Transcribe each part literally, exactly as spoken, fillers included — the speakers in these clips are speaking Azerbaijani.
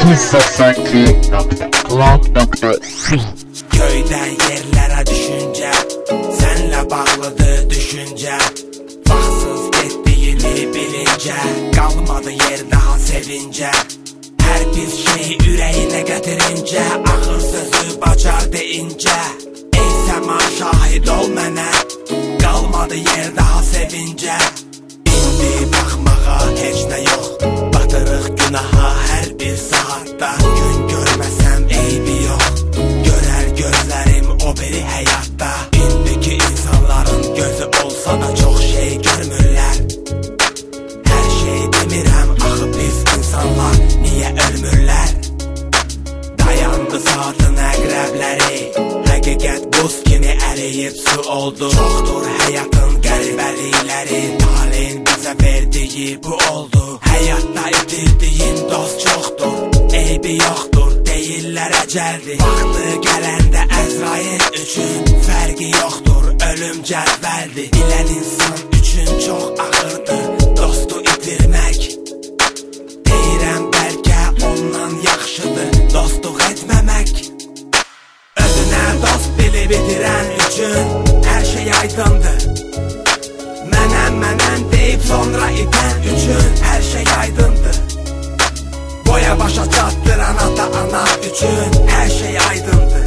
Göydən yerlərə düşüncə, sənlə bağlıdır düşüncə. Vaxtsız getdiyini bilincə, qalmadı yer daha sevincə. Hər bir şeyi ürəyinə gətirincə, ağır sözü bacar deyincə. Ey səma şahid ol mənə, qalmadı yer daha sevincə. İndi baxmağa heç nə yox, batırıq günaha hər bir saatda. Gün görməsəm eybi yox, görər gözlərim o biri həyatda. İndiki insanların gözü olsa da çox şey görmürlər. Hər şey demirəm, axı biz insanlar niyə ölmürlər? Dayandı saatın əqrəbləri, həqiqət buz kimi əriyib su oldu. Çoxdur həyatın qəribəlikləri, talin bizə verdiyi bu oldu. Həyatda itirdiyin dost çoxdur, eybi yoxdur, deyirlər əcəldir. Vaxtı gələndə Əzrail üçün fərqi yoxdur, ölüm cədvəldir. Bilən insan üçün çox ağırdır dostu itirmək. Deyirəm bəlkə ondan yaxşıdır dostluq etməmək. Özünə dost bilib itirən üçün hər şey aydındır. Mənəm mənəm deyib sonra itən üçün hər şey aydındır. Boya başa çatdıran ata ana üçün hər şey aydındır.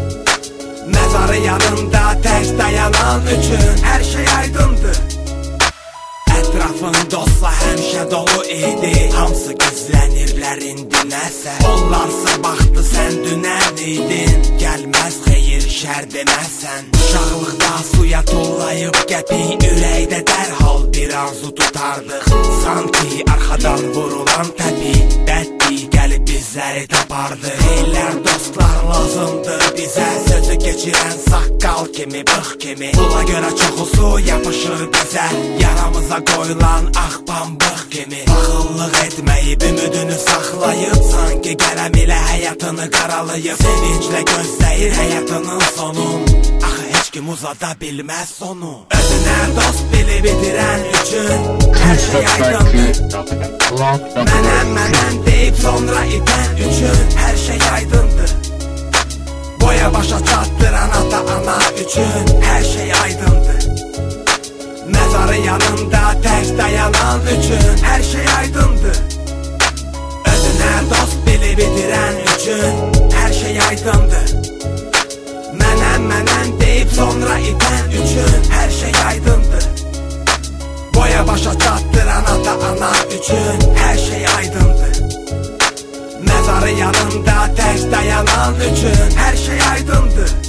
Məzarı yanında tək dayanan üçün hər şey aydındır. Ətrafın dostla həmişə dolu idi, hamısı gizlənirlər indi nəsə. Onlarsa baxdı sən dünən idin, gəlməz xeyir şər deməsən. Uşaqlıqda suya tullayıb qəpik, ürəkdə dərhal bir arzu tutardıq. Sanki arxadan vurulan təpi, bəddi gəlib bizləri tapardı. Eylər dostlar lazımdır bizə, sözü keçirən saqqal kimi, bıx kimi. Pula görə çoxusu yapışır bizə, yaramıza qoyulan ağ pambıq kimi. Baxıllıq etməyib, ümidini saxlayıb, sanki qələm ilə həyatını qaralayıb. Sevinclə gözləyir həyatının sonun, axı heç kim uzada bilməz sonu. Özünə dost bilib itirən üçün hər şey aydındır. Mənəm mənəm deyib sonra itən üçün hər şey aydındır. Boya başa çatdıran ata ana üçün hər şey aydındır. Məzarı yanında tək dayanan üçün hər şey aydındır. Özünə dost bilib itirən üçün hər şey aydındır. Mənəm mənəm deyib sonra itən üçün hər şey aydındır. Boya başa çatdıran ata ana üçün hər şey aydındır. Məzarı yanında tək dayanan üçün hər şey aydındır.